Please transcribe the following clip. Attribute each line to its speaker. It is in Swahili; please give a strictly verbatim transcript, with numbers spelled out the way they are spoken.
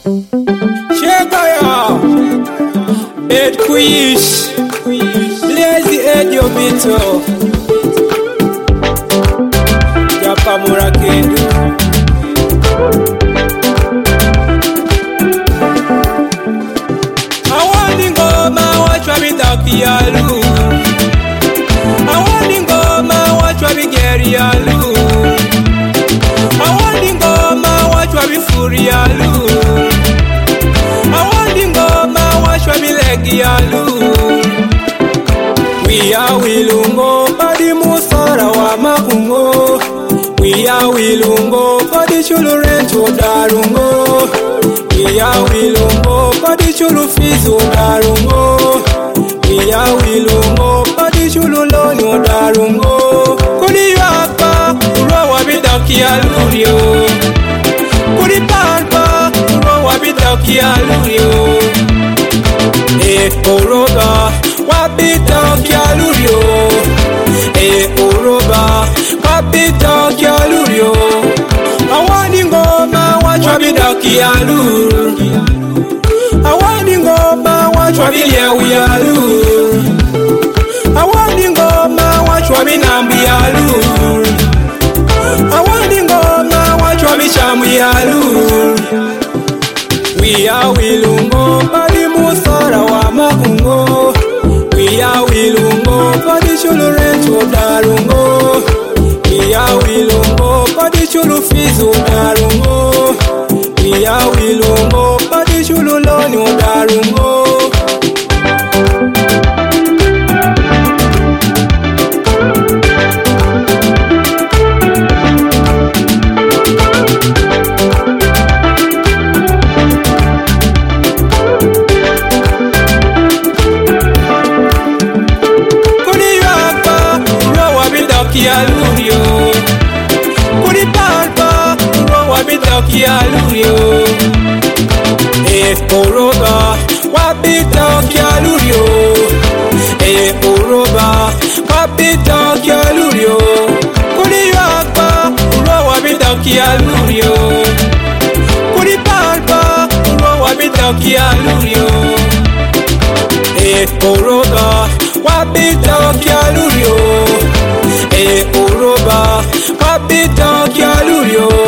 Speaker 1: Chegaya Ed Kuish Lazy Edio Bito Japa Murakendu Awani ngoma wachwa bitakialu Awani ngoma wachwa bigerialu Awani ngoma wachwa bifurialu Awani ngoma wachwa bilegialu Wiya wilungo padi musara wa makungo Wiya wilungo padi chulu rentu darungo Wiya wilungo padi chulu fizu darungo Wiya wilungo padi chulu lonu darungo Kuli yapa urowa bidaki alurio Kuli palpa urowa bidaki alurio E oroba wabidaki alurio E oroba wabidaki alurio Awani ngoma wachwa bidaki alu Awani ngoma wachwa bilewi alu Awani ngoma wachwa binambi alu Awani ngoma wachwa bishamu alu Wiya wilungo padi musara wa makungo Wiya wilungo padi chulu rentu darungo Wiya wilungo padi chulu fizu darungo Wiya wilungo padi chulu lonu darungo Alurio Kuri palpa urowa bidaki alurio E oroba wabidaki alurio E oroba wabidaki alurio Kuri yapa urowa bidaki alurio Kuri palpa urowa bidaki alurio E oroba wabidaki alurio E oroba wabidaki alurio